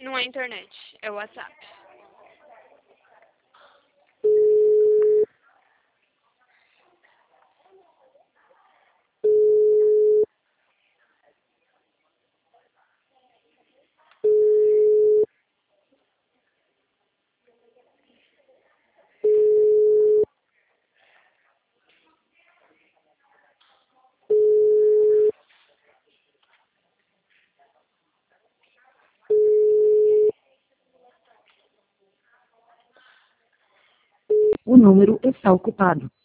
Não é internet, é o WhatsApp. O número está ocupado.